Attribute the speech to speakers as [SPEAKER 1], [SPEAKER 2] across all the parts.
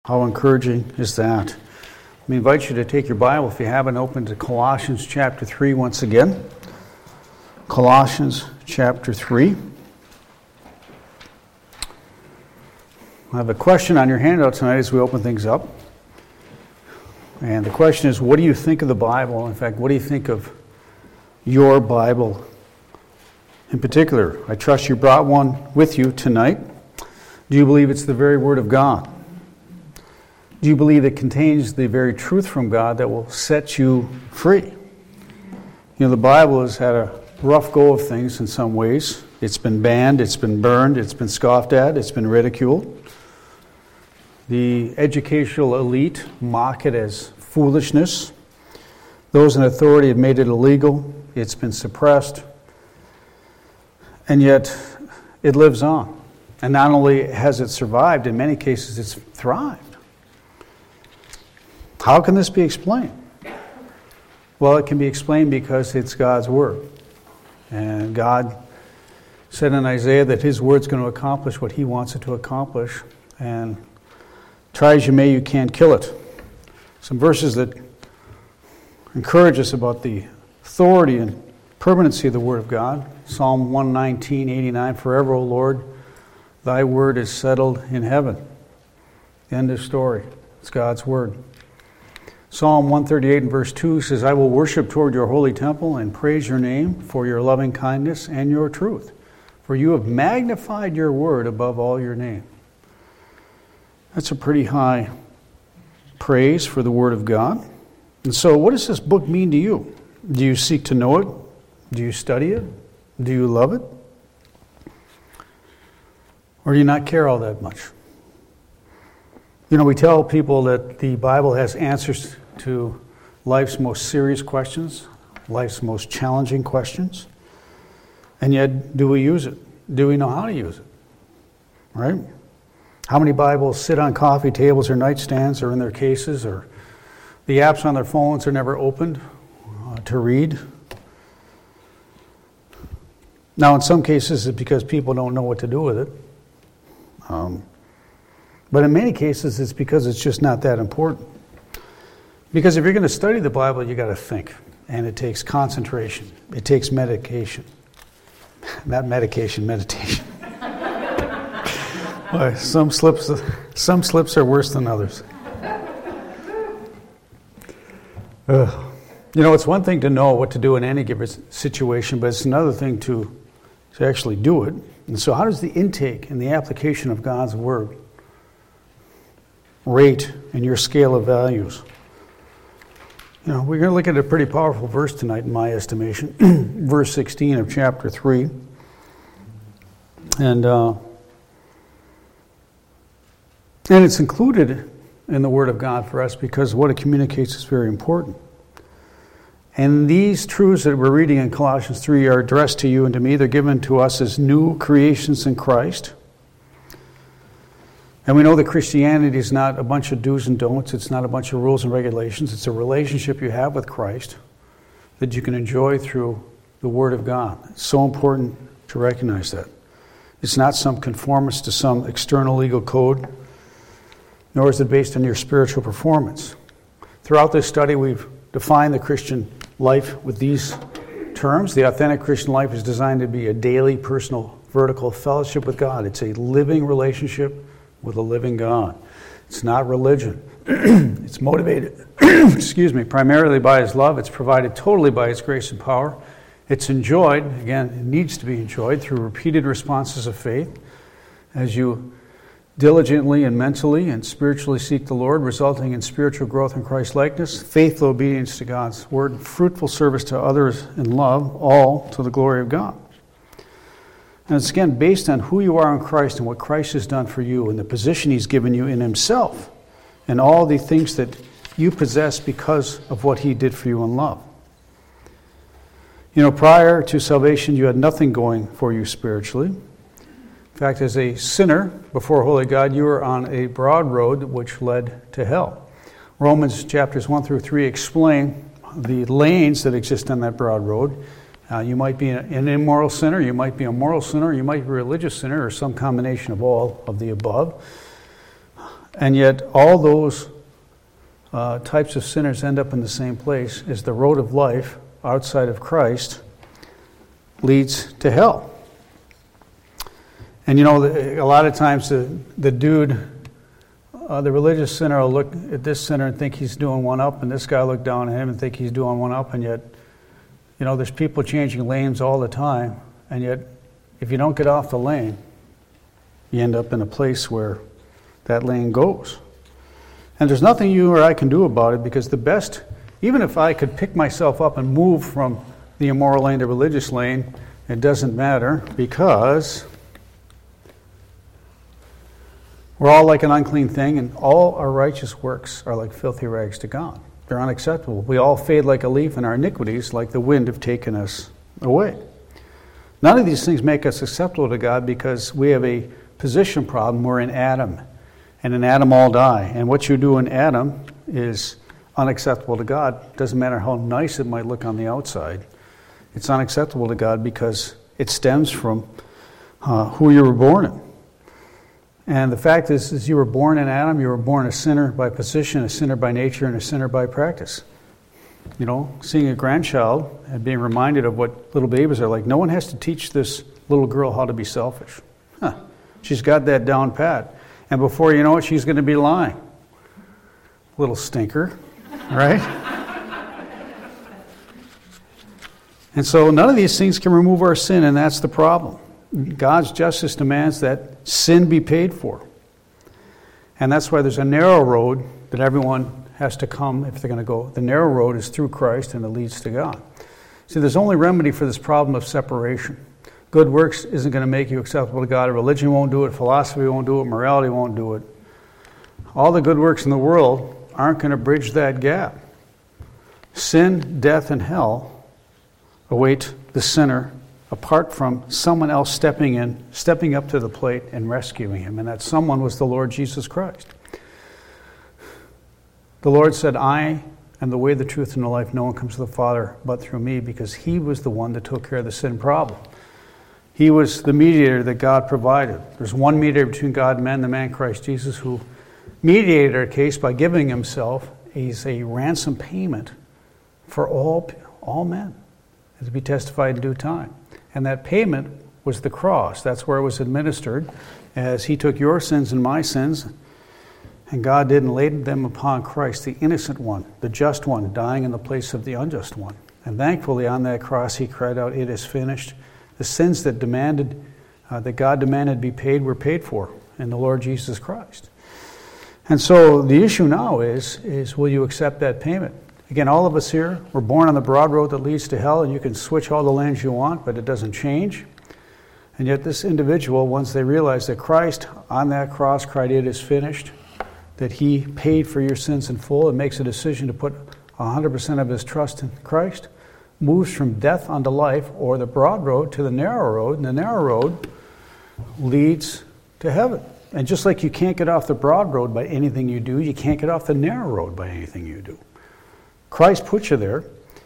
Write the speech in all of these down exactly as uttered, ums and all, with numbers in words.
[SPEAKER 1] How encouraging is that? Let me invite you to take your Bible, if you haven't, open to Colossians chapter three once again. Colossians chapter three. I have a question on your handout tonight as we open things up. And the question is, what do you think of the Bible? In fact, what do you think of your Bible in particular? I trust you brought one with you tonight. Do you believe it's the very Word of God? Do you believe it contains the very truth from God that will set you free? You know, the Bible has had a rough go of things in some ways. It's been banned, it's been burned, it's been scoffed at, it's been ridiculed. The educational elite mock it as foolishness. Those in authority have made it illegal. It's been suppressed. And yet, it lives on. And not only has it survived, in many cases it's thrived. How can this be explained? Well, it can be explained because it's God's Word. And God said in Isaiah that His Word's going to accomplish what He wants it to accomplish. And try as you may, you can't kill it. Some verses that encourage us about the authority and permanency of the Word of God. Psalm one nineteen, eighty-nine, Forever, O Lord, Thy Word is settled in heaven. End of story. It's God's Word. Psalm one thirty-eight and verse two says, I will worship toward your holy temple and praise your name for your loving kindness and your truth. For you have magnified your word above all your name. That's a pretty high praise for the Word of God. And so what does this book mean to you? Do you seek to know it? Do you study it? Do you love it? Or do you not care all that much? You know, we tell people that the Bible has answers to life's most serious questions, life's most challenging questions. And yet, do we use it? Do we know how to use it? Right? How many Bibles sit on coffee tables or nightstands or in their cases, or the apps on their phones are never opened uh, to read? Now, in some cases, it's because people don't know what to do with it. Um, but in many cases, it's because it's just not that important. Because if you're going to study the Bible, you got to think. And it takes concentration. It takes medication. Not medication, meditation. Boy, some slips, some slips are worse than others. Uh, you know, it's one thing to know what to do in any given situation, but it's another thing to, to actually do it. And so how does the intake and the application of God's Word rate in your scale of values? You know, we're going to look at a pretty powerful verse tonight, in my estimation. Verse sixteen of chapter three. And uh, and it's included in the Word of God for us because what it communicates is very important. And these truths that we're reading in Colossians three are addressed to you and to me. They're given to us as new creations in Christ. And we know that Christianity is not a bunch of do's and don'ts. It's not a bunch of rules and regulations. It's a relationship you have with Christ that you can enjoy through the Word of God. It's so important to recognize that. It's not some conformance to some external legal code, nor is it based on your spiritual performance. Throughout this study, we've defined the Christian life with these terms. The authentic Christian life is designed to be a daily, personal, vertical fellowship with God. It's a living relationship with a living God. It's not religion. It's motivated, excuse me, primarily by His love. It's provided totally by His grace and power. It's enjoyed, again, it needs to be enjoyed through repeated responses of faith as you diligently and mentally and spiritually seek the Lord, resulting in spiritual growth in Christ-likeness, faithful obedience to God's Word, fruitful service to others in love, all to the glory of God. And it's again based on who you are in Christ and what Christ has done for you and the position He's given you in Himself and all the things that you possess because of what He did for you in love. You know, prior to salvation, you had nothing going for you spiritually. In fact, as a sinner before holy God, you were on a broad road which led to hell. Romans chapters one through three explain the lanes that exist on that broad road. Uh, you might be an immoral sinner, you might be a moral sinner, you might be a religious sinner, or some combination of all of the above. And yet all those uh, types of sinners end up in the same place, is the road of life outside of Christ leads to hell. And you know, a lot of times the, the dude, uh, the religious sinner will look at this sinner and think he's doing one up, and this guy look down at him and think he's doing one up, and yet, you know, there's people changing lanes all the time, and yet if you don't get off the lane, you end up in a place where that lane goes. And there's nothing you or I can do about it, because the best, even if I could pick myself up and move from the immoral lane to religious lane, it doesn't matter, because we're all like an unclean thing, and all our righteous works are like filthy rags to God. They're unacceptable. We all fade like a leaf, and our iniquities, like the wind, have taken us away. None of these things make us acceptable to God, because we have a position problem. We're in Adam, and in Adam all die. And what you do in Adam is unacceptable to God. Doesn't matter how nice it might look on the outside. It's unacceptable to God because it stems from uh, who you were born in. And the fact is, is you were born in Adam, you were born a sinner by position, a sinner by nature, and a sinner by practice. You know, seeing a grandchild and being reminded of what little babies are like, no one has to teach this little girl how to be selfish. Huh. She's got that down pat. And before you know it, she's going to be lying. Little stinker, right? And so none of these things can remove our sin, and that's the problem. God's justice demands that sin be paid for. And that's why there's a narrow road that everyone has to come if they're going to go. The narrow road is through Christ, and it leads to God. See, there's only remedy for this problem of separation. Good works isn't going to make you acceptable to God. Religion won't do it. Philosophy won't do it. Morality won't do it. All the good works in the world aren't going to bridge that gap. Sin, death, and hell await the sinner apart from someone else stepping in, stepping up to the plate and rescuing him. And that someone was the Lord Jesus Christ. The Lord said, I am the way, the truth, and the life. No one comes to the Father but through me, because he was the one that took care of the sin problem. He was the mediator that God provided. There's one mediator between God and man, the man Christ Jesus, who mediated our case by giving himself as a ransom payment for all, all men, to be testified in due time. And that payment was the cross. That's where it was administered, as he took your sins and my sins, and God did and laid them upon Christ, the innocent one, the just one, dying in the place of the unjust one. And thankfully on that cross he cried out, it is finished. The sins that demanded, uh, that God demanded be paid were paid for in the Lord Jesus Christ. And so the issue now is, is will you accept that payment? Again, all of us here, we're born on the broad road that leads to hell, and you can switch all the lanes you want, but it doesn't change. And yet this individual, once they realize that Christ on that cross cried, it is finished, that he paid for your sins in full, and makes a decision to put one hundred percent of his trust in Christ, moves from death unto life, or the broad road to the narrow road, and the narrow road leads to heaven. And just like you can't get off the broad road by anything you do, you can't get off the narrow road by anything you do. Christ put you there.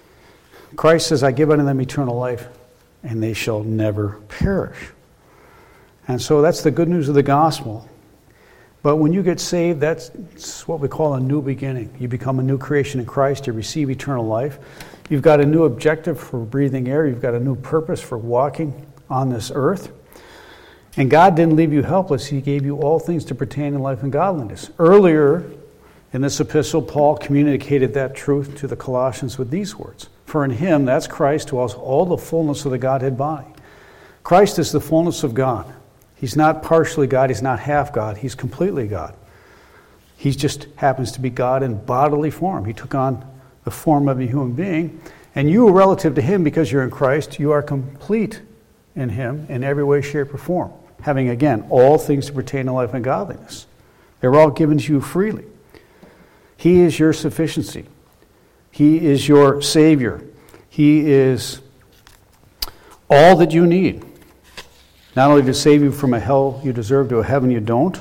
[SPEAKER 1] Christ says, I give unto them eternal life, and they shall never perish. And so that's the good news of the gospel. But when you get saved, that's what we call a new beginning. You become a new creation in Christ. You receive eternal life. You've got a new objective for breathing air. You've got a new purpose for walking on this earth. And God didn't leave you helpless. He gave you all things to pertain in life and godliness. Earlier in this epistle, Paul communicated that truth to the Colossians with these words. For in him, that's Christ, dwells all the fullness of the Godhead body. Christ is the fullness of God. He's not partially God. He's not half God. He's completely God. He just happens to be God in bodily form. He took on the form of a human being. And you, relative to him, because you're in Christ, you are complete in him in every way, shape, or form. Having, again, all things to pertain to life and godliness. They're all given to you freely. He is your sufficiency. He is your Savior. He is all that you need. Not only to save you from a hell you deserve to a heaven you don't,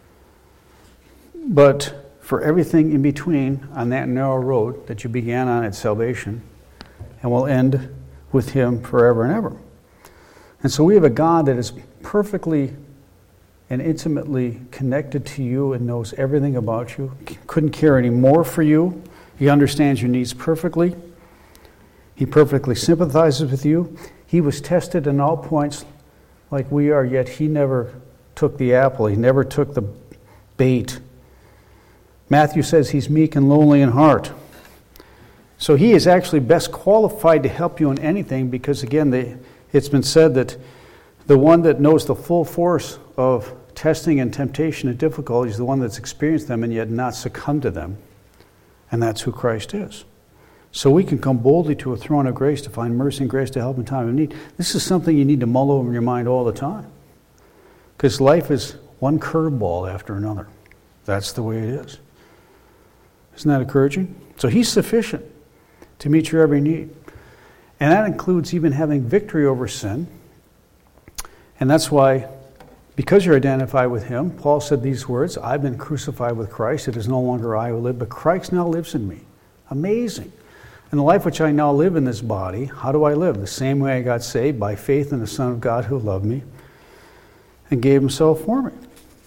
[SPEAKER 1] but for everything in between on that narrow road that you began on at salvation and will end with him forever and ever. And so we have a God that is perfectly and intimately connected to you and knows everything about you. Couldn't care any more for you. He understands your needs perfectly. He perfectly sympathizes with you. He was tested in all points like we are, yet he never took the apple. He never took the bait. Matthew says he's meek and lowly in heart. So he is actually best qualified to help you in anything because, again, they, it's been said that the one that knows the full force of testing and temptation and difficulty is the one that's experienced them and yet not succumbed to them. And that's who Christ is. So we can come boldly to a throne of grace to find mercy and grace to help in time of need. This is something you need to mull over in your mind all the time. Because life is one curveball after another. That's the way it is. Isn't that encouraging? So he's sufficient to meet your every need. And that includes even having victory over sin. And that's why, because you're identified with him, Paul said these words, I've been crucified with Christ. It is no longer I who live, but Christ now lives in me. Amazing. And the life which I now live in this body, how do I live? The same way I got saved, by faith in the Son of God who loved me and gave himself for me.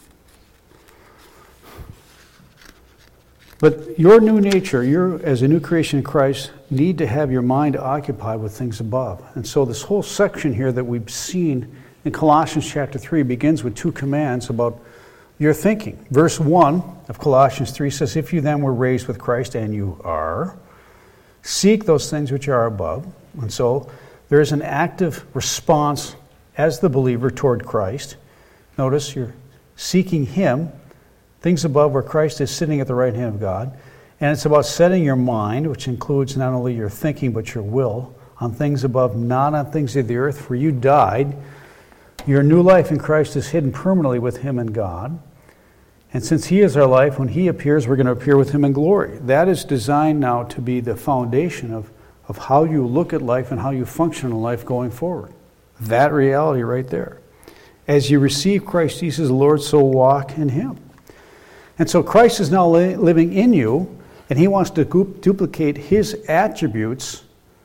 [SPEAKER 1] But your new nature, you as a new creation in Christ, need to have your mind occupied with things above. And so this whole section here that we've seen in Colossians chapter three begins with two commands about your thinking. Verse one of Colossians three says, if you then were raised with Christ, and you are, seek those things which are above. And so there is an active response as the believer toward Christ. Notice you're seeking him, things above where Christ is sitting at the right hand of God. And it's about setting your mind, which includes not only your thinking but your will, on things above, not on things of the earth, for you died. Your new life in Christ is hidden permanently with him in God. And since he is our life, when he appears, we're going to appear with him in glory. That is designed now to be the foundation of, of how you look at life and how you function in life going forward. That reality right there. As you receive Christ Jesus as Lord, so walk in him. And so Christ is now li- living in you, and he wants to du- duplicate his attributes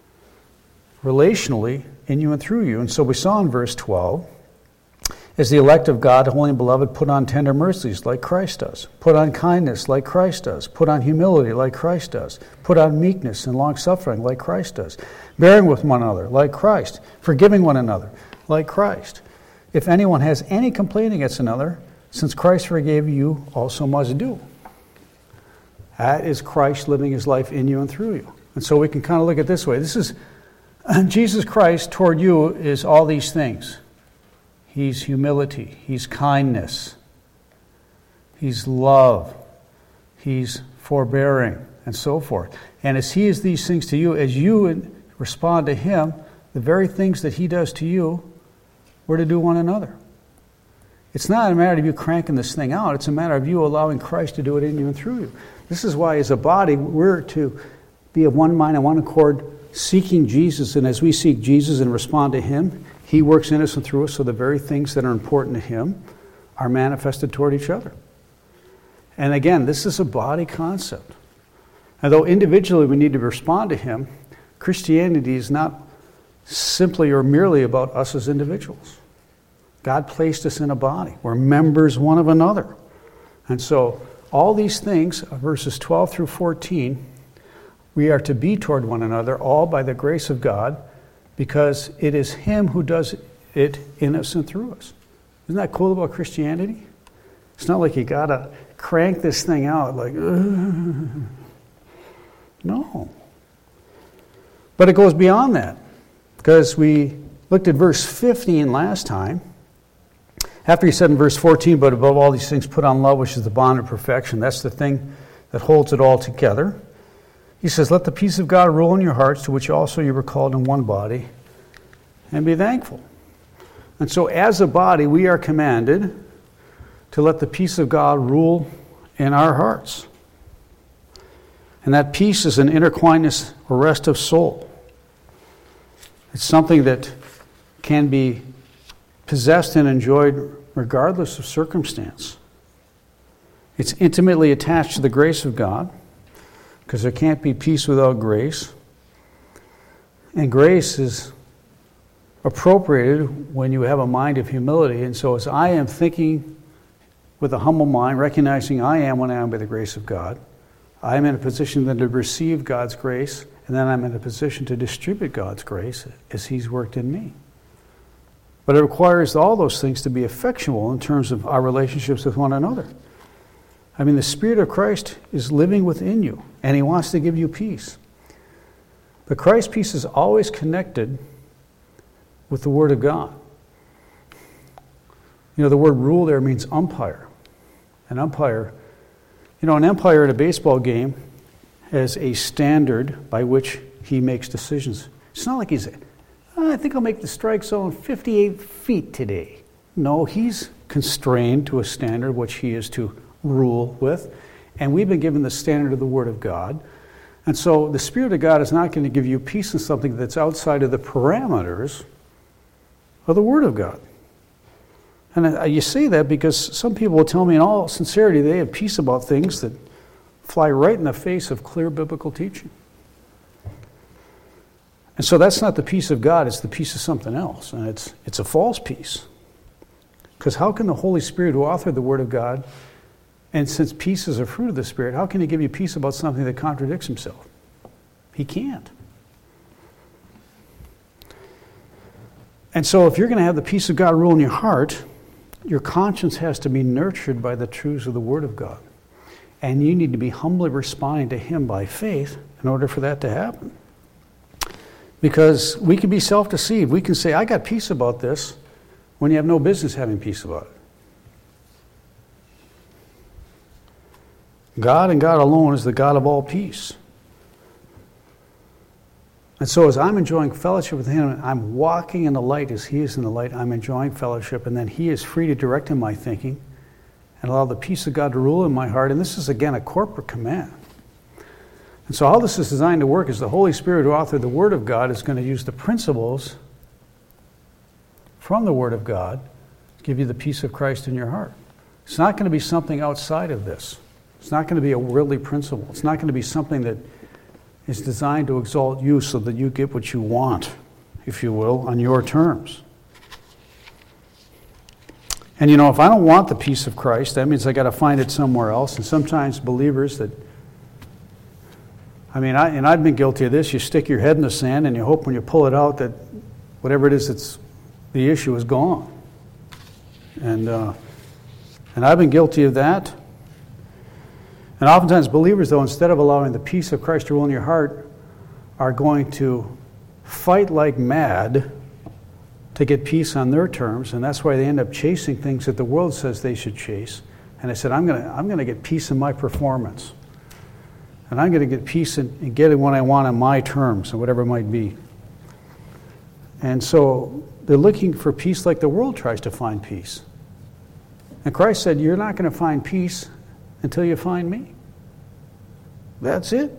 [SPEAKER 1] relationally in you and through you. And so we saw in verse twelve, as the elect of God, holy and beloved, put on tender mercies like Christ does. Put on kindness like Christ does. Put on humility like Christ does. Put on meekness and long-suffering like Christ does. Bearing with one another like Christ. Forgiving one another like Christ. If anyone has any complaint against another, since Christ forgave you, also must do. That is Christ living his life in you and through you. And so we can kind of look at it this way. This is Jesus Christ toward you is all these things. He's humility. He's kindness. He's love. He's forbearing, and so forth. And as he is these things to you, as you respond to him, the very things that he does to you, we're to do one another. It's not a matter of you cranking this thing out. It's a matter of you allowing Christ to do it in you and through you. This is why, as a body, we're to be of one mind and one accord, seeking Jesus. And as we seek Jesus and respond to him, he works in us and through us, so the very things that are important to him are manifested toward each other. And again, this is a body concept. Although individually we need to respond to him, Christianity is not simply or merely about us as individuals. God placed us in a body. We're members one of another. And so all these things, verses twelve through fourteen, we are to be toward one another, all by the grace of God, because it is him who does it in us and through us. Isn't that cool about Christianity? It's not like you got to crank this thing out like, ugh. No. But it goes beyond that, because we looked at verse fifteen last time. After he said in verse fourteen, but above all these things put on love, which is the bond of perfection. That's the thing that holds it all together. He says, let the peace of God rule in your hearts, to which also you were called in one body, and be thankful. And so as a body, we are commanded to let the peace of God rule in our hearts. And that peace is an inner quietness or rest of soul. It's something that can be possessed and enjoyed regardless of circumstance. It's intimately attached to the grace of God, because there can't be peace without grace. And grace is appropriated when you have a mind of humility. And so as I am thinking with a humble mind, recognizing I am what I am by the grace of God. I am in a position then to receive God's grace, and then I'm in a position to distribute God's grace as He's worked in me. But it requires all those things to be effectual in terms of our relationships with one another. I mean, the Spirit of Christ is living within you, and He wants to give you peace. But Christ's peace is always connected with the Word of God. You know, the word rule there means umpire. An umpire, you know, an umpire at a baseball game has a standard by which he makes decisions. It's not like he's, oh, I think I'll make the strike zone fifty-eight feet today. No, he's constrained to a standard which he is to rule with. And we've been given the standard of the Word of God. And so the Spirit of God is not going to give you peace in something that's outside of the parameters of the Word of God. And you say that because some people will tell me in all sincerity they have peace about things that fly right in the face of clear biblical teaching. And so that's not the peace of God, it's the peace of something else. And it's it's a false peace. Because how can the Holy Spirit, who authored the Word of God, and since peace is a fruit of the Spirit, how can He give you peace about something that contradicts Himself? He can't. And so if you're going to have the peace of God rule in your heart, your conscience has to be nurtured by the truths of the Word of God. And you need to be humbly responding to Him by faith in order for that to happen. Because we can be self-deceived. We can say, I got peace about this, when you have no business having peace about it. God and God alone is the God of all peace. And so as I'm enjoying fellowship with Him, I'm walking in the light as He is in the light. I'm enjoying fellowship, and then He is free to direct in my thinking and allow the peace of God to rule in my heart. And this is, again, a corporate command. And so how this is designed to work is the Holy Spirit, who authored the Word of God, is going to use the principles from the Word of God to give you the peace of Christ in your heart. It's not going to be something outside of this. It's not going to be a worldly principle. It's not going to be something that is designed to exalt you so that you get what you want, if you will, on your terms. And you know, if I don't want the peace of Christ, that means I got to find it somewhere else. And sometimes believers that, I mean, I, and I've been guilty of this, you stick your head in the sand and you hope when you pull it out that whatever it is that's the issue is gone. And, uh, and I've been guilty of that. And oftentimes believers, though, instead of allowing the peace of Christ to rule in your heart, are going to fight like mad to get peace on their terms, and that's why they end up chasing things that the world says they should chase. And I said, I'm going to I'm going to get peace in my performance. And I'm going to get peace in, in getting what I want on my terms, and whatever it might be. And so they're looking for peace like the world tries to find peace. And Christ said, you're not going to find peace until you find me. That's it.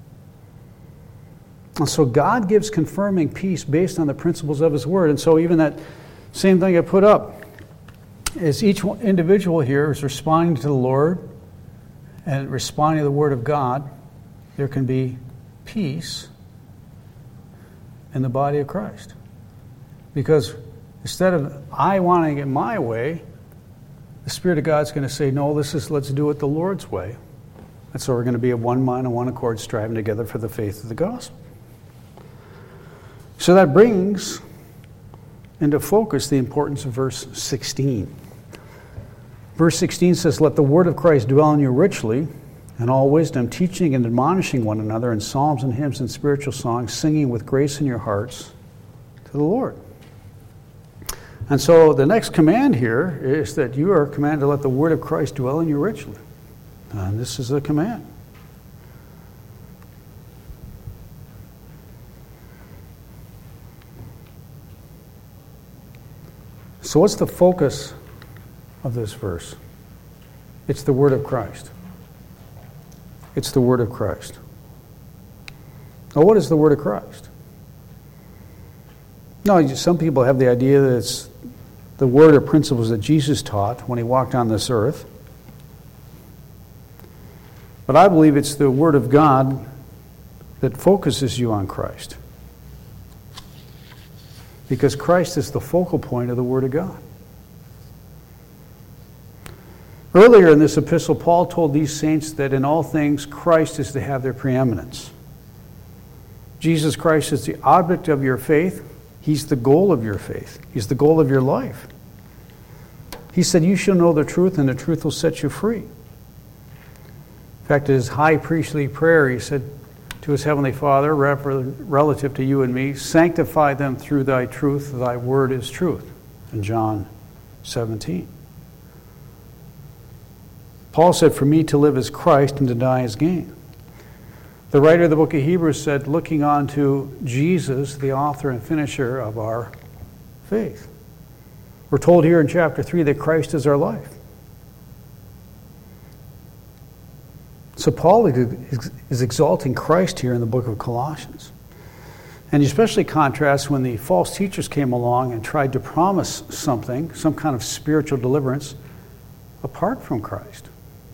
[SPEAKER 1] And so God gives confirming peace based on the principles of His Word. And so even that same thing I put up is each individual here is responding to the Lord and responding to the Word of God. There can be peace in the body of Christ. Because instead of I wanting it my way, the Spirit of God's going to say, no, this is, let's do it the Lord's way. And so we're going to be of one mind and one accord, striving together for the faith of the gospel. So that brings into focus the importance of verse sixteen. Verse sixteen says, let the word of Christ dwell in you richly, in all wisdom, teaching and admonishing one another in psalms and hymns and spiritual songs, singing with grace in your hearts to the Lord. And so the next command here is that you are commanded to let the word of Christ dwell in you richly. And this is the command. So what's the focus of this verse? It's the word of Christ. It's the word of Christ. Now, what is the word of Christ? No, some people have the idea that it's the word or principles that Jesus taught when He walked on this earth. But I believe it's the Word of God that focuses you on Christ. Because Christ is the focal point of the Word of God. Earlier in this epistle, Paul told these saints that in all things Christ is to have their preeminence. Jesus Christ is the object of your faith. He's the goal of your faith. He's the goal of your life. He said, you shall know the truth, and the truth will set you free. In fact, in his high priestly prayer, he said to his heavenly Father, relative to you and me, sanctify them through thy truth. Thy word is truth. In John seventeen. Paul said, for me to live is Christ and to die is gain. The writer of the book of Hebrews said, looking on to Jesus, the author and finisher of our faith. We're told here in chapter three that Christ is our life. So Paul is exalting Christ here in the book of Colossians. And he especially contrasts when the false teachers came along and tried to promise something, some kind of spiritual deliverance, apart from Christ.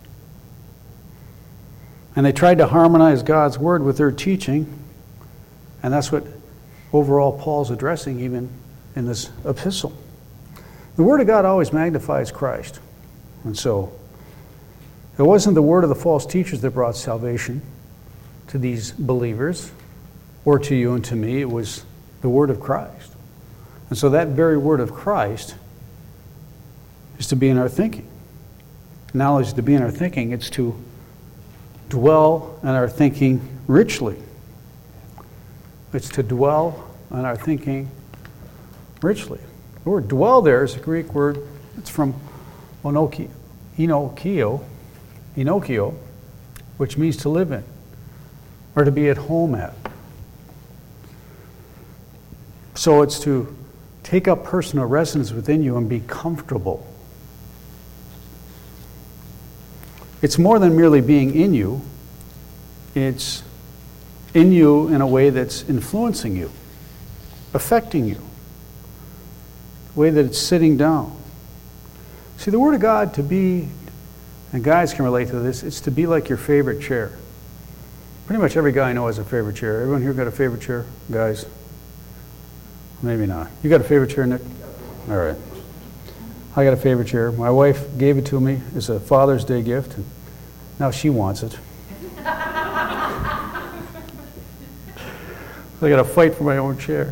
[SPEAKER 1] And they tried to harmonize God's word with their teaching. And that's what overall Paul's addressing even in this epistle. The word of God always magnifies Christ. And so, it wasn't the word of the false teachers that brought salvation to these believers, or to you and to me. It was the word of Christ. And so that very word of Christ is to be in our thinking. Not only is it to be in our thinking, it's to dwell in our thinking richly. It's to dwell in our thinking richly. The word dwell there is a Greek word. It's from onoki, inokio, inokio, which means to live in, or to be at home at. So it's to take up personal residence within you and be comfortable. It's more than merely being in you. It's in you in a way that's influencing you, affecting you, the way that it's sitting down. See, the Word of God, to be, and guys can relate to this, it's to be like your favorite chair. Pretty much every guy I know has a favorite chair. Everyone here got a favorite chair? Guys? Maybe not. You got a favorite chair, Nick? All right. I got a favorite chair. My wife gave it to me as a Father's Day gift, and now she wants it. I got to fight for my own chair.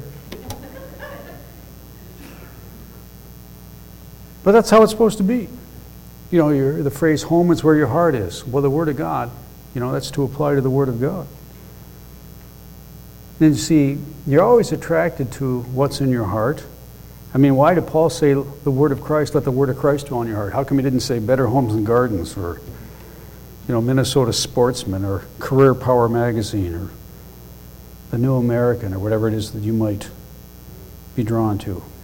[SPEAKER 1] But that's how it's supposed to be. You know, your, the phrase, home is where your heart is. Well, the Word of God, you know, that's to apply to the Word of God. And you see, you're always attracted to what's in your heart. I mean, why did Paul say the word of Christ, let the word of Christ dwell in your heart? How come he didn't say Better Homes and Gardens, or, you know, Minnesota Sportsman, or Career Power Magazine, or The New American, or whatever it is that you might be drawn to? You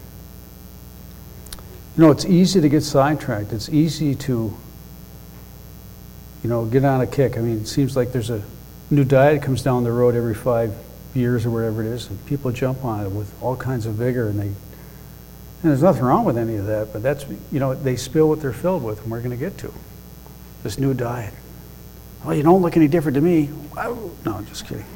[SPEAKER 1] know, it's easy to get sidetracked. It's easy to, you know, get on a kick. I mean, it seems like there's a new diet that comes down the road every five years or whatever it is, and people jump on it with all kinds of vigor, and they, and there's nothing wrong with any of that, but that's, you know, they spill what they're filled with, and we're going to get to this new diet. Well, you don't look any different to me. Oh, no, I'm just kidding.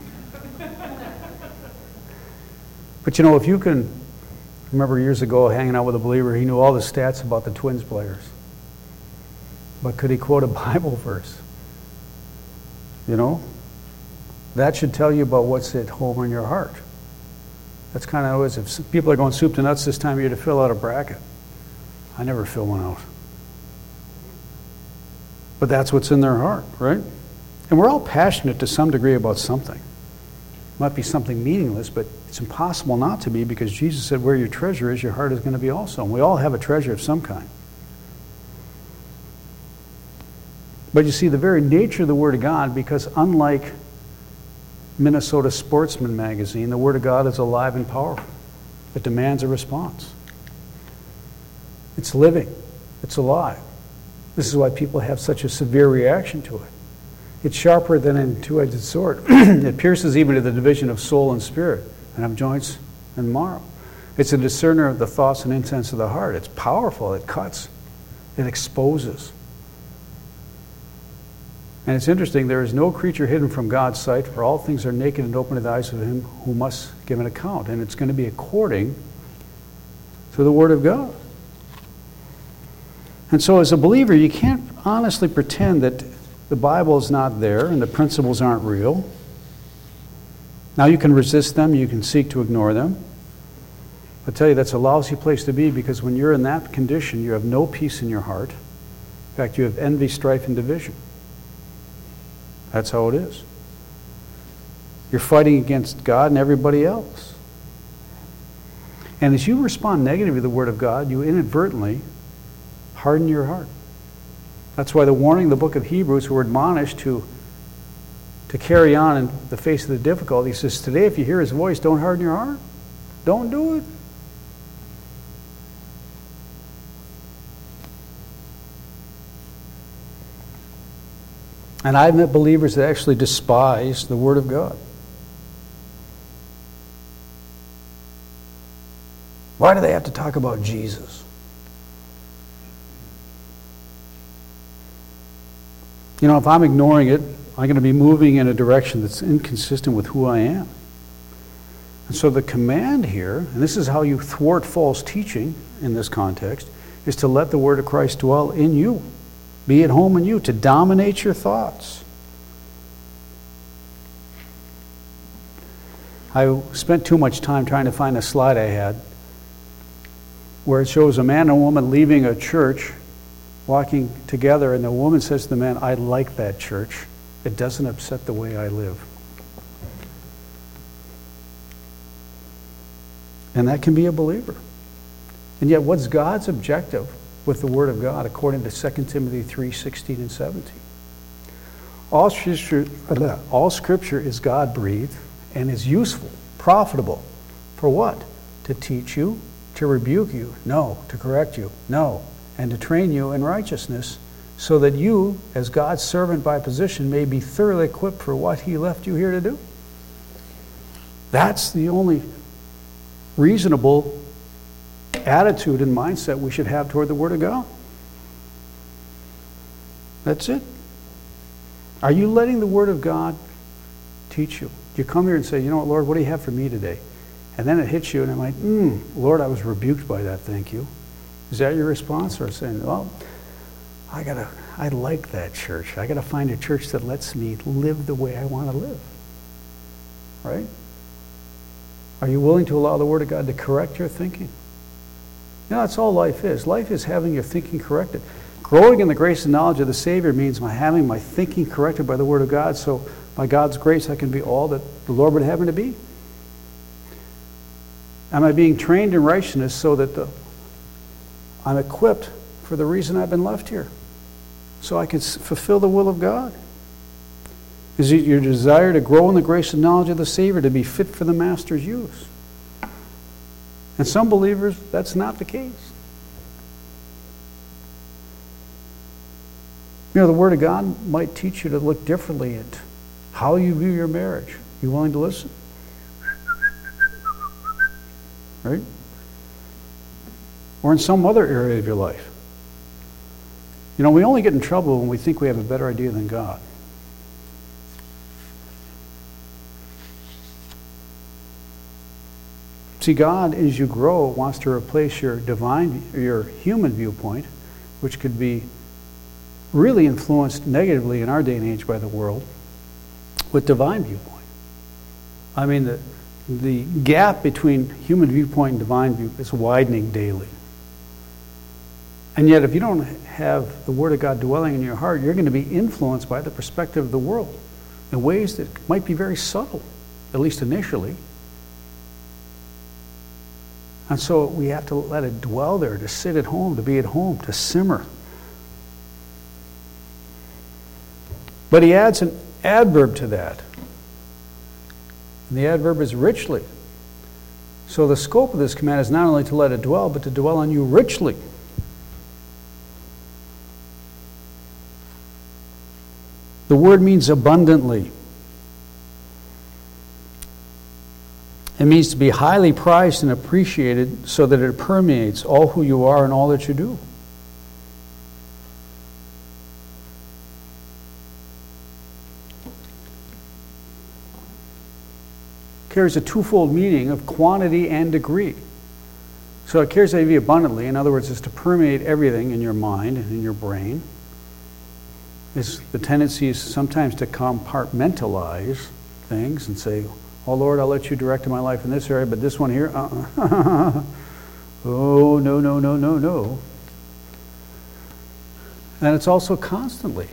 [SPEAKER 1] But you know, if you can, I remember years ago hanging out with a believer, he knew all the stats about the Twins players. But could he quote a Bible verse? You know? That should tell you about what's at home in your heart. That's kind of always, if people are going soup to nuts this time of year to fill out a bracket. I never fill one out. But that's what's in their heart, right? And we're all passionate to some degree about something. It might be something meaningless, but it's impossible not to be, because Jesus said, where your treasure is, your heart is going to be also. And we all have a treasure of some kind. But you see, the very nature of the Word of God, because unlike Minnesota Sportsman magazine, the Word of God is alive and powerful. It demands a response. It's living. It's alive. This is why people have such a severe reaction to it. It's sharper than a two-edged sword. It pierces even to the division of soul and spirit, and of joints and marrow. It's a discerner of the thoughts and intents of the heart. It's powerful. It cuts. It exposes. And it's interesting, there is no creature hidden from God's sight, for all things are naked and open to the eyes of him who must give an account. And it's going to be according to the Word of God. And so as a believer, you can't honestly pretend that the Bible is not there and the principles aren't real. Now you can resist them, you can seek to ignore them. I tell you, that's a lousy place to be, because when you're in that condition, you have no peace in your heart. In fact, you have envy, strife, and division. That's how it is. You're fighting against God and everybody else. And as you respond negatively to the Word of God, you inadvertently harden your heart. That's why the warning in the book of Hebrews, who were admonished to, to carry on in the face of the difficulty, he says, today if you hear his voice, don't harden your heart. Don't do it. And I've met believers that actually despise the Word of God. Why do they have to talk about Jesus? You know, if I'm ignoring it, I'm going to be moving in a direction that's inconsistent with who I am. And so the command here, and this is how you thwart false teaching in this context, is to let the Word of Christ dwell in you. Be at home in you, to dominate your thoughts. I spent too much time trying to find a slide I had where it shows a man and a woman leaving a church, walking together, and the woman says to the man, I like that church. It doesn't upset the way I live. And that can be a believer. And yet, what's God's objective with the Word of God, according to Second Timothy three sixteen and seventeen? All Scripture, all Scripture is God-breathed and is useful, profitable. For what? To teach you, to rebuke you, no. To correct you, no. And to train you in righteousness, so that you, as God's servant by position, may be thoroughly equipped for what He left you here to do. That's the only reasonable attitude and mindset we should have toward the Word of God. That's it. Are you letting the Word of God teach you? Do you come here and say, you know what, Lord, what do you have for me today? And then it hits you and I'm like, mm, Lord, I was rebuked by that, thank you. Is that your response? Or saying, well, I gotta, I like that church. I gotta find a church that lets me live the way I want to live. Right? Are you willing to allow the Word of God to correct your thinking? You know, that's all life is. Life is having your thinking corrected. Growing in the grace and knowledge of the Savior means my having my thinking corrected by the Word of God, so by God's grace I can be all that the Lord would have me to be. Am I being trained in righteousness so that the, I'm equipped for the reason I've been left here? So I can fulfill the will of God. Is it your desire to grow in the grace and knowledge of the Savior, to be fit for the Master's use? And some believers, that's not the case. You know, the Word of God might teach you to look differently at how you view your marriage. You willing to listen? Right? Or in some other area of your life. You know, we only get in trouble when we think we have a better idea than God. See, God, as you grow, wants to replace your divine, your human viewpoint, which could be really influenced negatively in our day and age by the world, with divine viewpoint. I mean, the, the gap between human viewpoint and divine view is widening daily. And yet, if you don't have the Word of God dwelling in your heart, you're going to be influenced by the perspective of the world in ways that might be very subtle, at least initially. And so we have to let it dwell there, to sit at home, to be at home, to simmer. But he adds an adverb to that. And the adverb is richly. So the scope of this command is not only to let it dwell, but to dwell on you richly. The word means abundantly. It means to be highly prized and appreciated so that it permeates all who you are and all that you do. It carries a twofold meaning of quantity and degree. So it carries the idea abundantly. In other words, it's to permeate everything in your mind and in your brain. is the tendency is sometimes to compartmentalize things and say, oh Lord, I'll let you direct my life in this area, but this one here, uh-uh. Oh, no, no, no, no, no. And it's also constantly.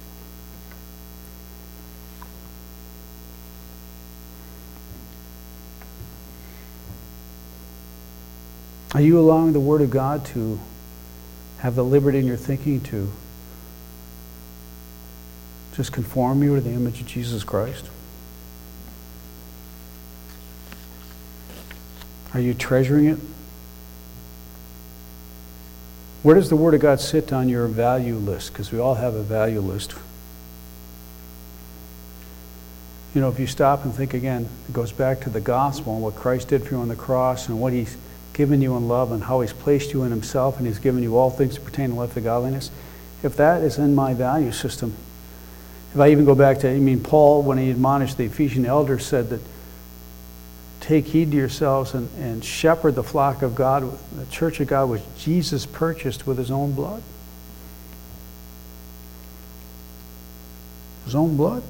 [SPEAKER 1] Are you allowing the Word of God to have the liberty in your thinking to just conform you to the image of Jesus Christ? Are you treasuring it? Where does the Word of God sit on your value list? Because we all have a value list. You know, if you stop and think again, it goes back to the gospel and what Christ did for you on the cross and what He's given you in love and how He's placed you in Himself and He's given you all things that pertain to life and godliness. If that is in my value system, if I even go back to, I mean, Paul, when he admonished the Ephesian elders, said that take heed to yourselves and, and shepherd the flock of God, the church of God, which Jesus purchased with His own blood. His own blood.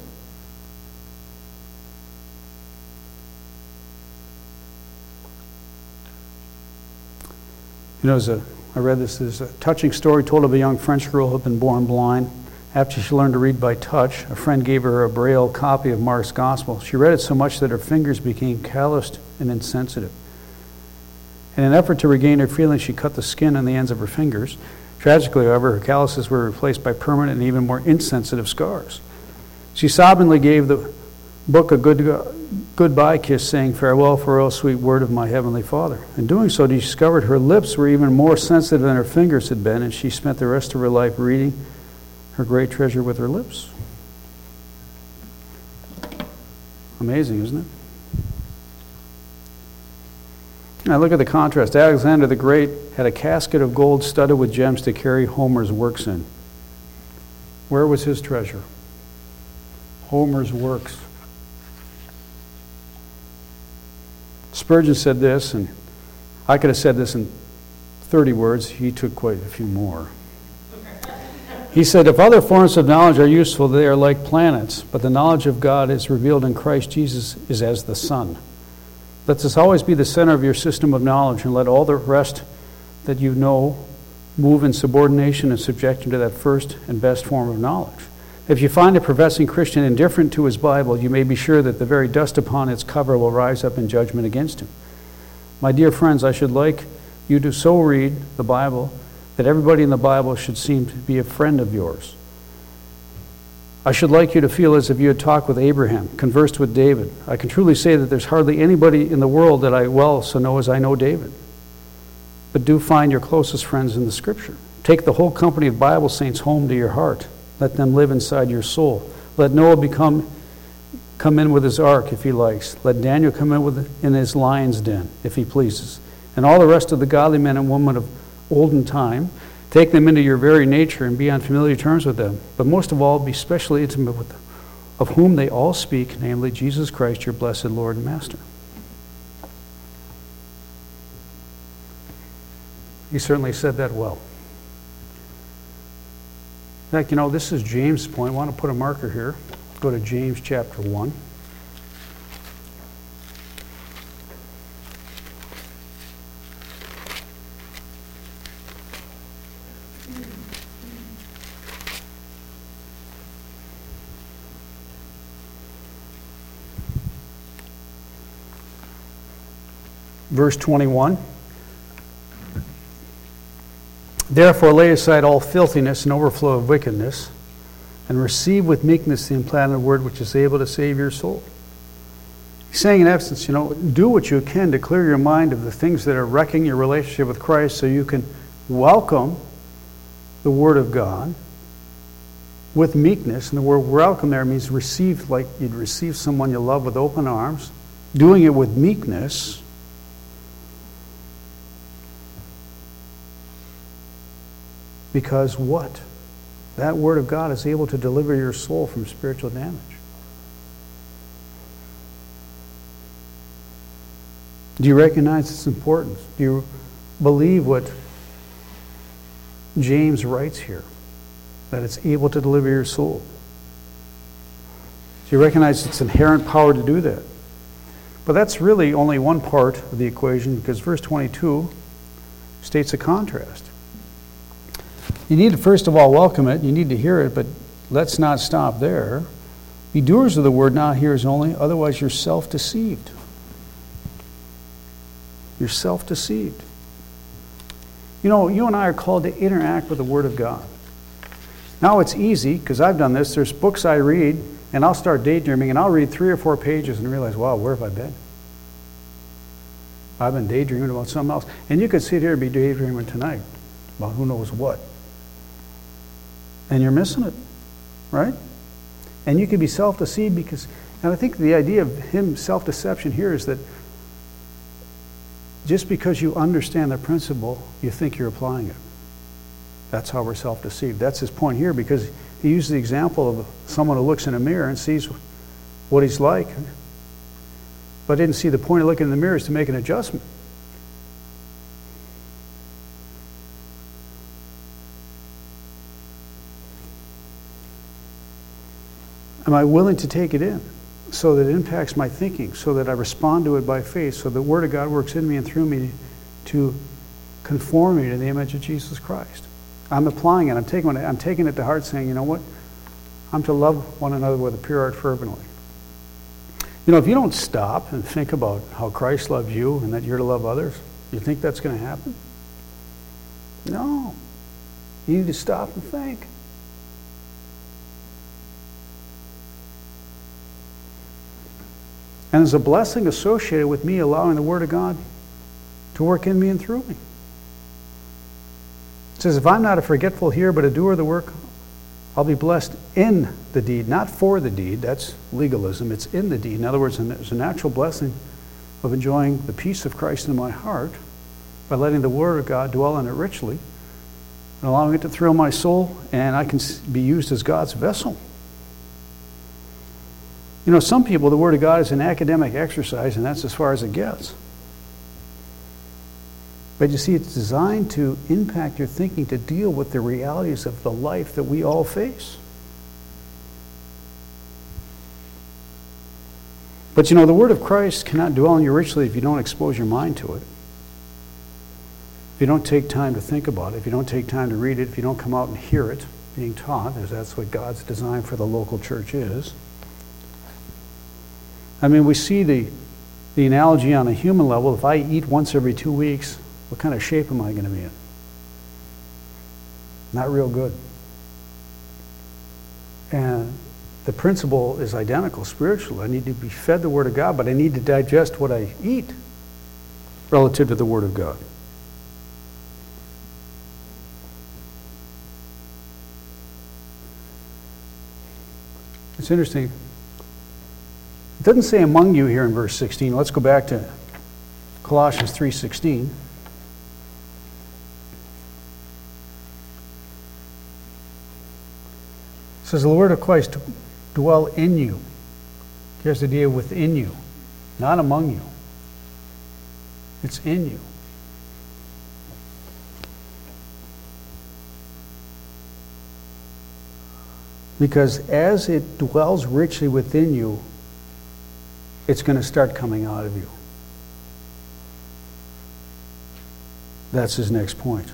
[SPEAKER 1] You know, there's a, I read this, there's a touching story told of a young French girl who had been born blind. After she learned to read by touch, a friend gave her a Braille copy of Mark's Gospel. She read it so much that her fingers became calloused and insensitive. In an effort to regain her feeling, she cut the skin on the ends of her fingers. Tragically, however, her calluses were replaced by permanent and even more insensitive scars. She sobbingly gave the book a good goodbye kiss, saying, "Farewell, farewell, sweet word of my heavenly Father." In doing so, she discovered her lips were even more sensitive than her fingers had been, and she spent the rest of her life reading her great treasure with her lips. Amazing, isn't it? Now look at the contrast. Alexander the Great had a casket of gold studded with gems to carry Homer's works in. Where was his treasure? Homer's works. Spurgeon said this, and I could have said this in thirty words. He took quite a few more. He said, if other forms of knowledge are useful, they are like planets, but the knowledge of God is revealed in Christ Jesus is as the sun. Let this always be the center of your system of knowledge, and let all the rest that you know move in subordination and subjection to that first and best form of knowledge. If you find a professing Christian indifferent to his Bible, you may be sure that the very dust upon its cover will rise up in judgment against him. My dear friends, I should like you to so read the Bible that everybody in the Bible should seem to be a friend of yours. I should like you to feel as if you had talked with Abraham, conversed with David. I can truly say that there's hardly anybody in the world that I well so know as I know David. But do find your closest friends in the Scripture. Take the whole company of Bible saints home to your heart. Let them live inside your soul. Let Noah become come in with his ark if he likes. Let Daniel come in with in his lion's den if he pleases. And all the rest of the godly men and women of olden time, take them into your very nature and be on familiar terms with them. But most of all, be specially intimate with them, of whom they all speak, namely Jesus Christ, your blessed Lord and Master. He certainly said that well. In fact, you know, this is James' point. I want to put a marker here. Go to James chapter one. Verse twenty-one. Therefore lay aside all filthiness and overflow of wickedness, and receive with meekness the implanted word which is able to save your soul. He's saying in essence, you know, do what you can to clear your mind of the things that are wrecking your relationship with Christ so you can welcome the Word of God with meekness. And the word welcome there means receive like you'd receive someone you love with open arms, doing it with meekness. Because what? That Word of God is able to deliver your soul from spiritual damage. Do you recognize its importance? Do you believe what James writes here? that it's able to deliver your soul. So you recognize its inherent power to do that. But that's really only one part of the equation, because verse twenty-two states a contrast. You need to first of all welcome it, you need to hear it, but let's not stop there. Be doers of the word, not hearers only, otherwise you're self-deceived. You're self-deceived. You know, you and I are called to interact with the Word of God. Now it's easy, because I've done this. There's books I read, and I'll start daydreaming, and I'll read three or four pages and realize, wow, where have I been? I've been daydreaming about something else. And you could sit here and be daydreaming tonight about who knows what. And you're missing it, right? And you could be self-deceived because, and I think the idea of him self-deception here is that just because you understand the principle, you think you're applying it. That's how we're self-deceived. That's his point here, because he used the example of someone who looks in a mirror and sees what he's like, but didn't see the point of looking in the mirror is to make an adjustment. Am I willing to take it in so that it impacts my thinking, so that I respond to it by faith, so the Word of God works in me and through me to conform me to the image of Jesus Christ? I'm applying it. I'm taking it. I'm taking it to heart, saying, you know what? I'm to love one another with a pure heart fervently. You know, if you don't stop and think about how Christ loves you and that you're to love others, you think that's going to happen? No. You need to stop and think. And there's a blessing associated with me allowing the Word of God to work in me and through me. It says, if I'm not a forgetful hearer but a doer of the work, I'll be blessed in the deed, not for the deed. That's legalism. It's in the deed. In other words, there's a natural blessing of enjoying the peace of Christ in my heart by letting the Word of God dwell in it richly and allowing it to thrill my soul, and I can be used as God's vessel. You know, some people, the Word of God is an academic exercise, and that's as far as it gets. But you see, it's designed to impact your thinking, to deal with the realities of the life that we all face. But you know, the Word of Christ cannot dwell in you richly if you don't expose your mind to it. If you don't take time to think about it, if you don't take time to read it, if you don't come out and hear it being taught, as that's what God's design for the local church is. I mean, we see the, the analogy on a human level. If I eat once every two weeks, what kind of shape am I going to be in? Not real good. And the principle is identical spiritually. I need to be fed the Word of God, but I need to digest what I eat relative to the Word of God. It's interesting. It doesn't say among you here in verse sixteen. Let's go back to Colossians three sixteen. It says, the Word of Christ dwell in you. Here's the idea within you, not among you. It's in you. Because as it dwells richly within you, it's going to start coming out of you. That's his next point.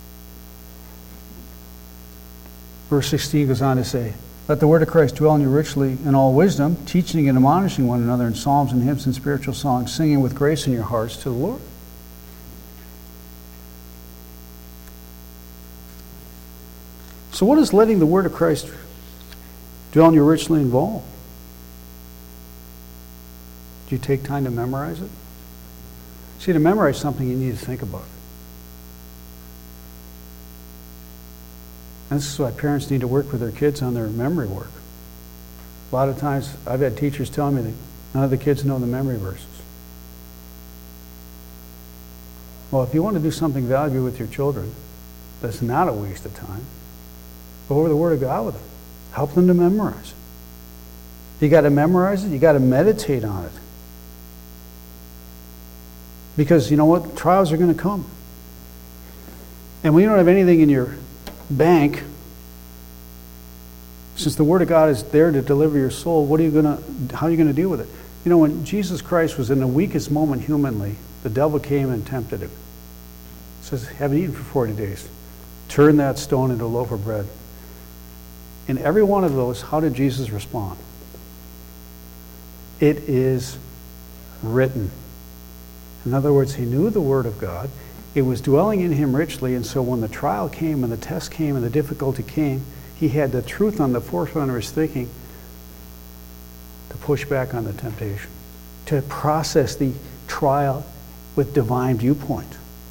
[SPEAKER 1] Verse sixteen goes on to say, let the word of Christ dwell in you richly in all wisdom, teaching and admonishing one another in psalms and hymns and spiritual songs, singing with grace in your hearts to the Lord. So what does letting the word of Christ dwell in you richly involve? Do you take time to memorize it? See, to memorize something, you need to think about it. And this is why parents need to work with their kids on their memory work. A lot of times, I've had teachers tell me that none of the kids know the memory verses. Well, if you want to do something valuable with your children, that's not a waste of time. Go over the Word of God with them. Help them to memorize it. You got to memorize it. You got to meditate on it. Because you know what? Trials are going to come. And when you don't have anything in your bank Since the Word of God is there to deliver your soul, what are you gonna, how are you going to deal with it? You know, when Jesus Christ was in the weakest moment humanly, the devil came and tempted him. He says, haven't eaten for forty days. Turn that stone into a loaf of bread. In every one of those, how did Jesus respond? It is written. In other words, he knew the Word of God. It was dwelling in him richly, and so when the trial came and the test came and the difficulty came, he had the truth on the forefront of his thinking to push back on the temptation, to process the trial with divine viewpoint.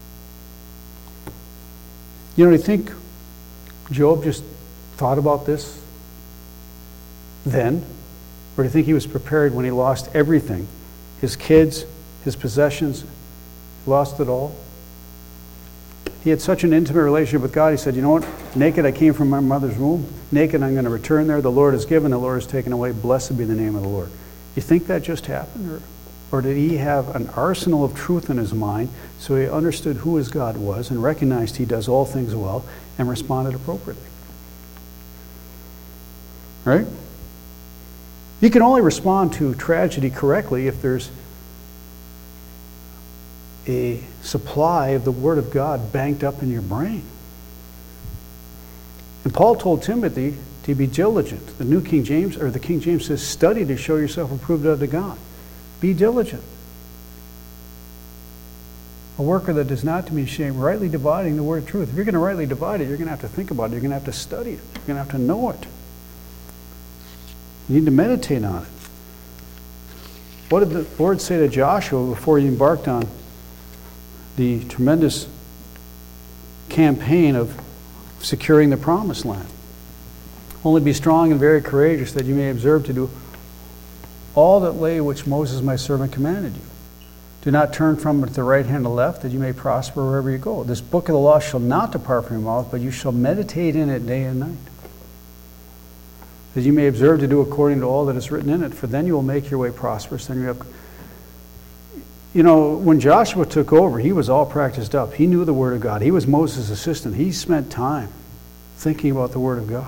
[SPEAKER 1] You know, do you think Job just thought about this then? Or do you think he was prepared when he lost everything? His kids, his possessions, he lost it all? He had such an intimate relationship with God, he said, you know what? Naked I came from my mother's womb. Naked I'm going to return there. The Lord has given, the Lord has taken away. Blessed be the name of the Lord. You think that just happened? Or, or did he have an arsenal of truth in his mind so he understood who his God was and recognized he does all things well and responded appropriately? Right? You can only respond to tragedy correctly if there's a supply of the Word of God banked up in your brain. And Paul told Timothy to be diligent. The New King James, or the King James says, study to show yourself approved unto God. Be diligent. A worker that does not to be ashamed, rightly dividing the word of truth. If you're going to rightly divide it, you're going to have to think about it. You're going to have to study it. You're going to have to know it. You need to meditate on it. What did the Lord say to Joshua before he embarked on the tremendous campaign of securing the promised land? Only be strong and very courageous, that you may observe to do all that lay which Moses my servant commanded you. Do not turn from it to the right hand or left, that you may prosper wherever you go. This book of the law shall not depart from your mouth, but you shall meditate in it day and night, that you may observe to do according to all that is written in it, for then you will make your way prosperous. Then you have, you know, when Joshua took over, he was all practiced up. He knew the Word of God. He was Moses' assistant. He spent time thinking about the Word of God.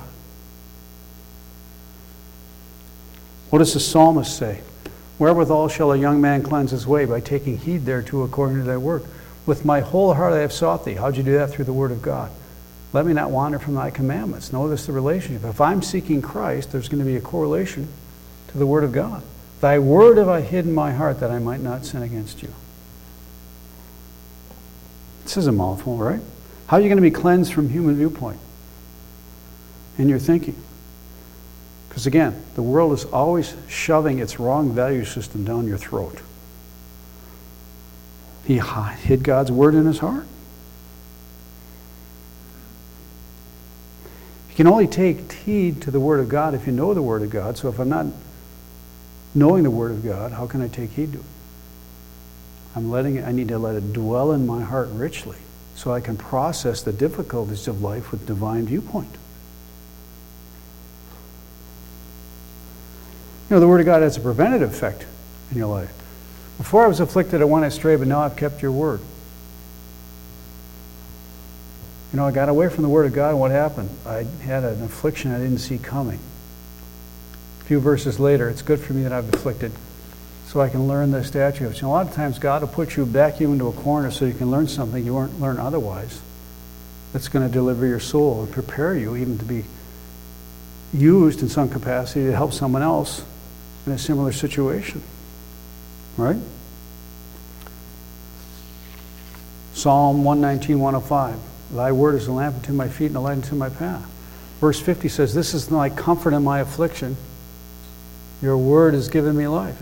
[SPEAKER 1] What does the psalmist say? Wherewithal shall a young man cleanse his way? By taking heed thereto according to thy word. With my whole heart I have sought thee. How'd you do that? Through the Word of God. Let me not wander from thy commandments. Notice the relationship. If I'm seeking Christ, there's going to be a correlation to the Word of God. Thy word have I hid in my heart, that I might not sin against you. This is a mouthful, right? How are you going to be cleansed from human viewpoint in your thinking? Because again, the world is always shoving its wrong value system down your throat. He hid God's word in his heart. You can only take heed to the Word of God if you know the Word of God. So if I'm not knowing the Word of God, how can I take heed to it? I'm letting it, I need to let it dwell in my heart richly so I can process the difficulties of life with divine viewpoint. You know, the Word of God has a preventative effect in your life. Before I was afflicted, I went astray, but now I've kept your word. You know, I got away from the Word of God, and what happened? I had an affliction I didn't see coming. A few verses later, it's good for me that I've afflicted, so I can learn the statutes. You know, a lot of times God will put you, back you into a corner so you can learn something you won't learn otherwise. That's going to deliver your soul and prepare you even to be used in some capacity to help someone else in a similar situation. Right? Psalm one nineteen, one oh five. Thy word is a lamp unto my feet and a light unto my path. Verse fifty says, this is my comfort in my affliction. Your word has given me life.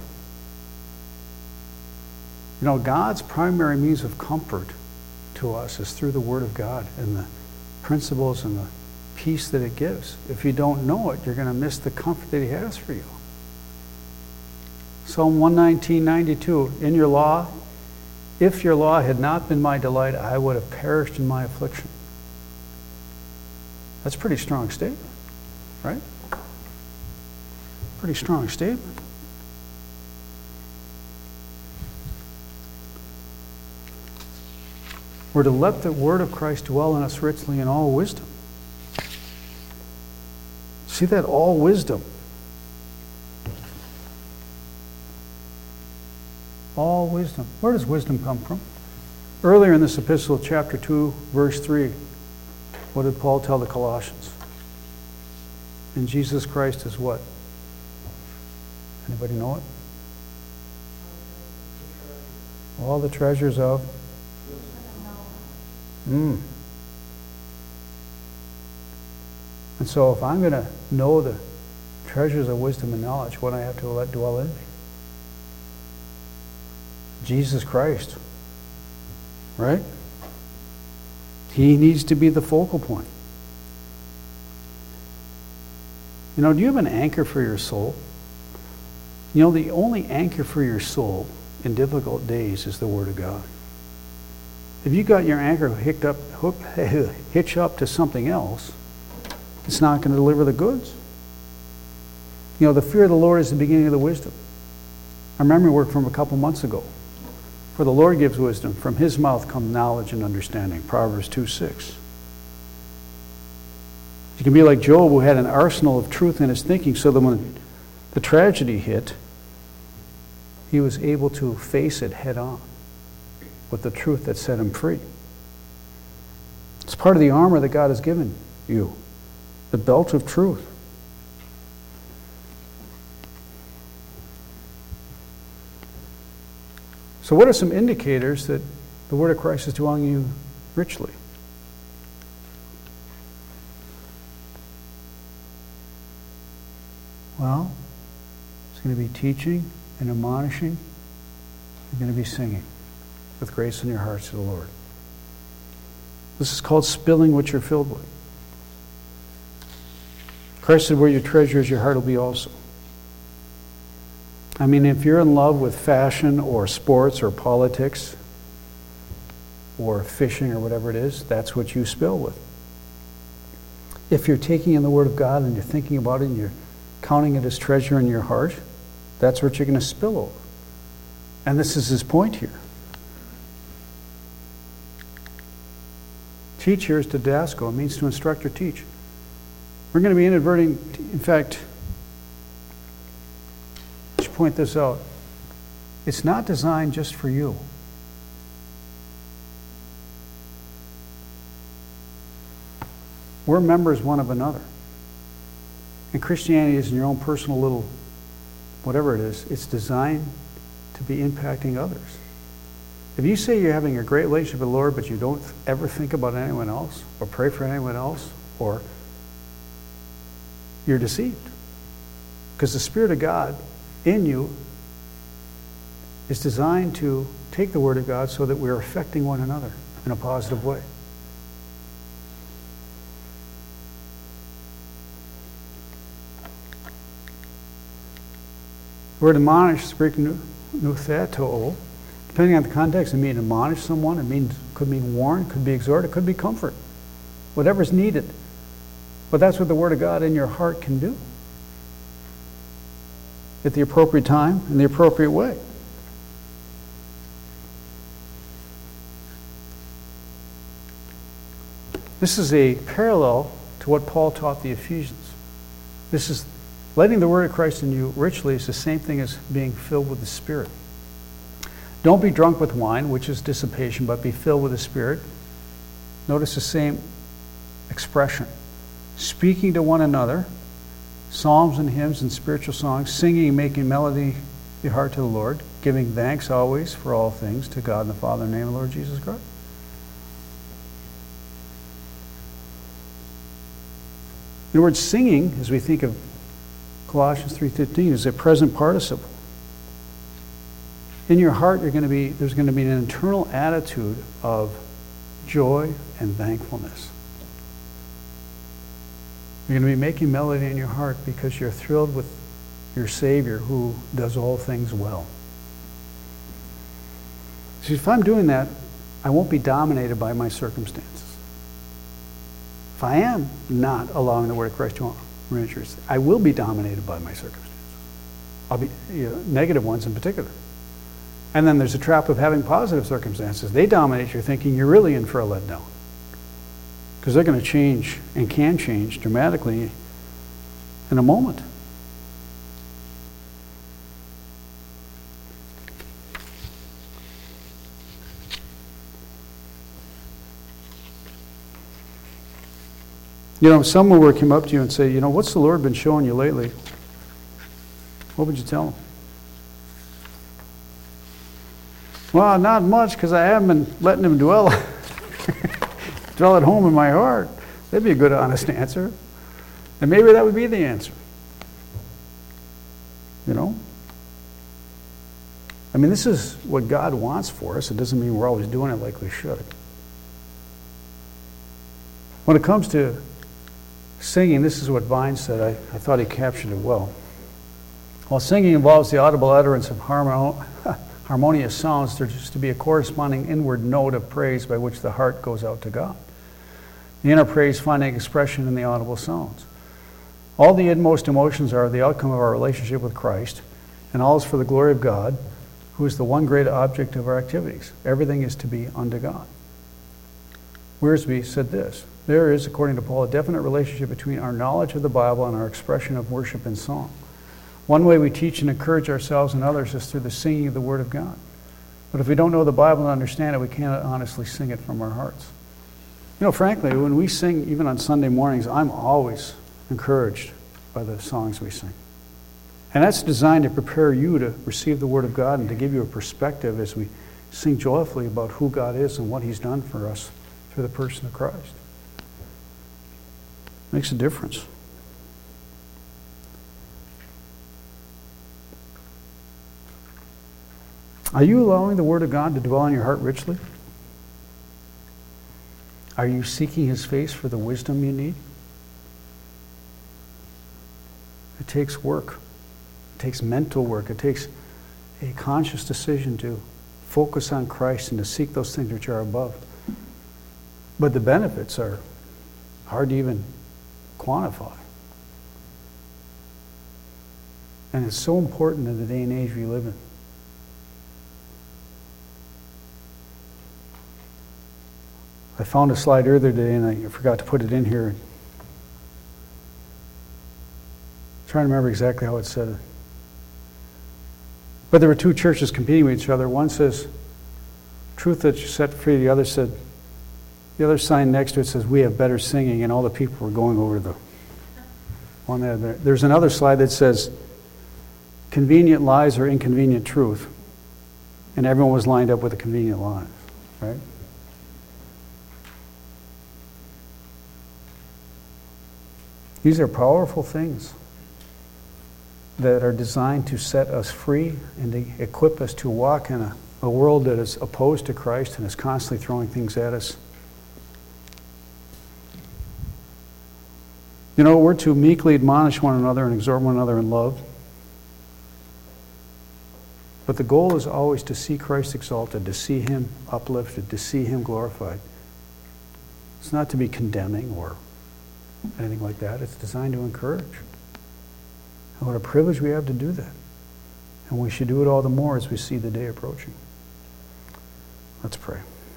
[SPEAKER 1] You know, God's primary means of comfort to us is through the Word of God and the principles and the peace that it gives. If you don't know it, you're going to miss the comfort that he has for you. Psalm one nineteen, ninety-two, in your law, if your law had not been my delight, I would have perished in my affliction. That's a pretty strong statement, right? Pretty strong statement. We're to let the word of Christ dwell in us richly in all wisdom. See that? All wisdom. All wisdom. Where does wisdom come from? Earlier in this epistle, chapter two, verse three, what did Paul tell the Colossians? And Jesus Christ is what? Anybody know it? All the treasures of? Mm. And so if I'm going to know the treasures of wisdom and knowledge, what do I have to let dwell in me? Jesus Christ. Right? He needs to be the focal point. You know, do you have an anchor for your soul? You know, the only anchor for your soul in difficult days is the Word of God. If you got your anchor hicked up, hook, hitched up to something else, it's not going to deliver the goods. You know, the fear of the Lord is the beginning of the wisdom. I remember work from a couple months ago. For the Lord gives wisdom. From his mouth come knowledge and understanding. Proverbs two six. You can be like Job, who had an arsenal of truth in his thinking, so that when the tragedy hit, he was able to face it head on with the truth that set him free. It's part of the armor that God has given you. The belt of truth. So what are some indicators that the Word of Christ is dwelling in you richly? Well, it's going to be teaching and admonishing. You're going to be singing with grace in your hearts to the Lord. This is called spilling what you're filled with. Christ said, where your treasure is, your heart will be also. I mean, if you're in love with fashion or sports or politics or fishing or whatever it is, that's what you spill with. If you're taking in the Word of God and you're thinking about it and you're counting it as treasure in your heart, that's what you're going to spill over. And this is his point here. Teach here is didasco. It means to instruct or teach. We're going to be inadverting, in fact, I should point this out. It's not designed just for you. We're members one of another. And Christianity is in your own personal little, whatever it is, it's designed to be impacting others. If you say you're having a great relationship with the Lord, but you don't ever think about anyone else, or pray for anyone else, or you're deceived. Because the Spirit of God in you is designed to take the Word of God so that we're affecting one another in a positive way. The word admonish is Greek noutheto. Depending on the context, it means admonish someone. It means could mean warn, could be exhort, it could be comfort. Whatever's needed. But that's what the Word of God in your heart can do. At the appropriate time, in the appropriate way. This is a parallel to what Paul taught the Ephesians. This is letting the Word of Christ in you richly is the same thing as being filled with the Spirit. Don't be drunk with wine, which is dissipation, but be filled with the Spirit. Notice the same expression. Speaking to one another, psalms and hymns and spiritual songs, singing and making melody the heart to the Lord, giving thanks always for all things to God and the Father in the name of the Lord Jesus Christ. In other words, singing, as we think of Colossians three fifteen, is a present participle. In your heart, you're going to be, there's going to be an internal attitude of joy and thankfulness. You're going to be making melody in your heart because you're thrilled with your Savior who does all things well. See, if I'm doing that, I won't be dominated by my circumstances. If I am not allowing the Word of Christ to enter, I will be dominated by my circumstances. I'll be, you know, negative ones in particular. And then there's a trap of having positive circumstances. They dominate your thinking, you're really in for a letdown. Because they're going to change and can change dramatically in a moment. You know, if someone were to come up to you and say, you know, what's the Lord been showing you lately? What would you tell them? Well, not much, because I haven't been letting him dwell, dwell at home in my heart. That'd be a good, honest answer. And maybe that would be the answer. You know? I mean, this is what God wants for us. It doesn't mean we're always doing it like we should. When it comes to singing, this is what Vine said. I, I thought he captured it well. While singing involves the audible utterance of harmo- harmonious sounds, there is to be a corresponding inward note of praise by which the heart goes out to God. The inner praise finding expression in the audible sounds. All the inmost emotions are the outcome of our relationship with Christ, and all is for the glory of God, who is the one great object of our activities. Everything is to be unto God. Wiersbe said this: there is, according to Paul, a definite relationship between our knowledge of the Bible and our expression of worship in song. One way we teach and encourage ourselves and others is through the singing of the Word of God. But if we don't know the Bible and understand it, we can't honestly sing it from our hearts. You know, frankly, when we sing, even on Sunday mornings, I'm always encouraged by the songs we sing. And that's designed to prepare you to receive the Word of God and to give you a perspective as we sing joyfully about who God is and what He's done for us through the person of Christ. Makes a difference. Are you allowing the Word of God to dwell in your heart richly? Are you seeking His face for the wisdom you need? It takes work. It takes mental work. It takes a conscious decision to focus on Christ and to seek those things which are above. But the benefits are hard to even quantify. And it's so important in the day and age we live in. I found a slide earlier today and I forgot to put it in here. I'm trying to remember exactly how it said it. But there were two churches competing with each other. One says, truth that you set free. The other said, the other sign next to it says, we have better singing, and all the people were going over to the one there. There's another slide that says, convenient lies or inconvenient truth. And everyone was lined up with a convenient lie, right? These are powerful things that are designed to set us free and to equip us to walk in a, a world that is opposed to Christ and is constantly throwing things at us. You know, we're to meekly admonish one another and exhort one another in love. But the goal is always to see Christ exalted, to see Him uplifted, to see Him glorified. It's not to be condemning or anything like that. It's designed to encourage. And what a privilege we have to do that. And we should do it all the more as we see the day approaching. Let's pray.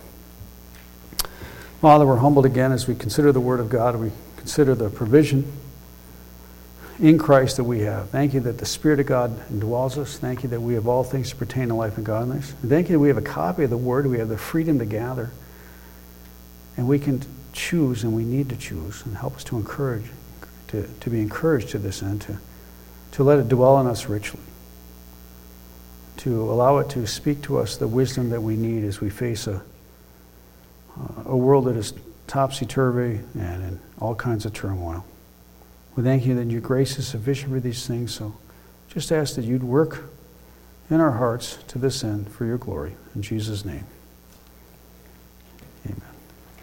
[SPEAKER 1] Father, we're humbled again as we consider the Word of God. We consider the provision in Christ that we have. Thank you that the Spirit of God indwells us. Thank you that we have all things to pertain to life and godliness. And thank you that we have a copy of the Word. We have the freedom to gather. And we can choose, and we need to choose, and help us to encourage, to, to be encouraged to this end, to, to let it dwell in us richly, to allow it to speak to us the wisdom that we need as we face a, a world that is topsy-turvy and in all kinds of turmoil. We thank you that your grace is sufficient for these things, so just ask that you'd work in our hearts to this end for your glory. In Jesus' name.